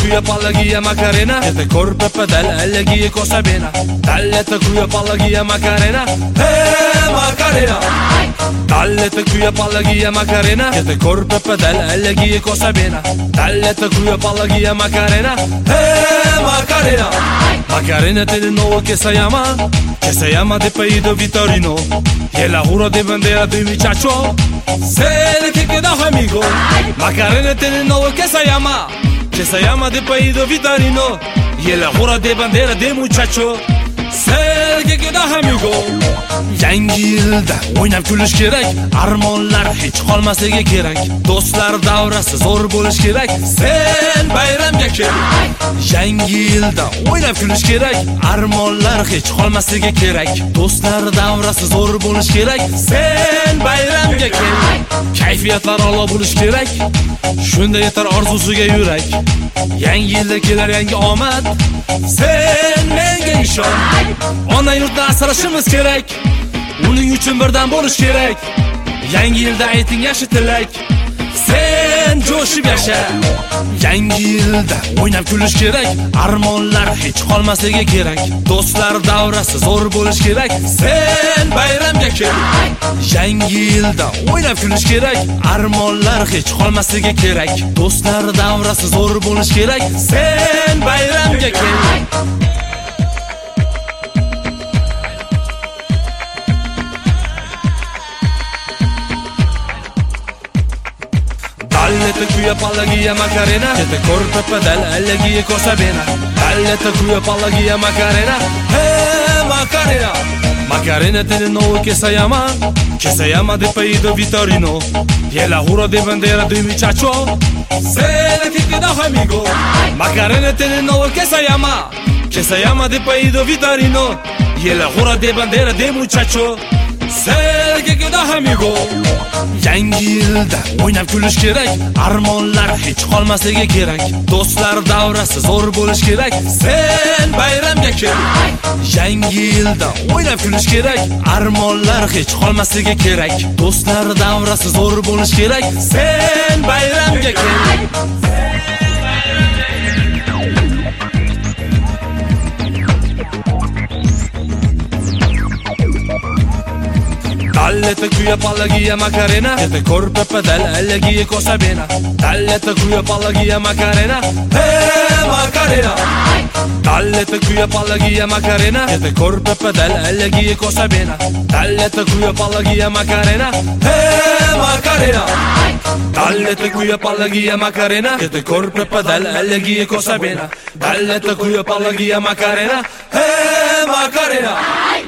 qui a Pallaghi Macarena, che te corpe pedale e ghi cosa bene. Dall'ete qui a Pallaghi Macarena, Macarena. Dall'ete qui a Pallaghi Macarena, che te corpe pedale e ghi cosa bene. Dall'ete qui a Pallaghi Macarena, Macarena. Macarena del nuovo che si chiama de país de Vitorino. Y el juro de bandera de mi chacho, se le que queda amigo. Macarena tiene nuevo que se llama de país de Vitorino. Y el juro de bandera de muchacho, se le que queda amigo. Yangi yilda o'ynab kulish kerak, armonlar hech qolmasligi kerak. Do'stlar davrasi zo'r bo'lish kerak, sen bayramga kel. Yangi yilda o'ynab kulish kerak, armonlar hech qolmasligi kerak. Do'stlar davrasi zo'r bo'lish kerak, sen bayramga kel. Kayfiyatlar a'lo bo'lish kerak, shunda yetar orzusiga yurak. Yangi yilda kelar yangi omad, sen menga ishon. Ona yurtni asrashimiz kerak, uning uchun birdan bo'lish kerak. Yangi yilda ayting yaxshi tilak, sen jo'shib yasha. Yangi yilda o'ynab kulish kerak, armonlar hech qolmasligi kerak. Do'stlar davrasi zo'r bo'lish kerak, sen bayramga kel. Yangi yilda o'ynab kulish kerak, armonlar hech qolmasligi kerak. Do'stlar davrasi zo'r bo'lish kerak, sen bayramga kel. Dall'ete qui a Pallaghi Macarena, che te corpe pedale e ghi cosa bene. Dall'ete qui a Pallaghi Macarena, Macarena. Macarena tiene nuovo que se llama de país de Vitorino. Y el juro de bandera de mi chacho, se le que queda amigo. Macarena tiene nuevo que se llama de país de Vitorino. Y el juro de bandera de muchacho, se le que queda amigo. Yangi yilda o'ynab kulish kerak, armonlar hech qolmasligi kerak. Do'stlar davrasi zo'r bo'lish kerak, sen bayramga kel. Yangi yilda o'ynab kulish kerak, armonlar hech qolmasligi kerak. Do'stlar davrasi zo'r bo'lish kerak, sen bayramga kel. Dall'ete qui a Pallaghi Macarena, che te corpe pedale e ghi cosa bene. Dall'ete qui a Pallaghi Macarena, Macarena. Dall'ete qui a Pallaghi Macarena, che te corpe pedale e ghi cosa bene. Dall'ete qui a Pallaghi Macarena, Macarena. Dall'ete qui a Pallaghi Macarena, che te corpe pedale e ghi cosa bene. Dall'ete qui a Pallaghi Macarena, Macarena.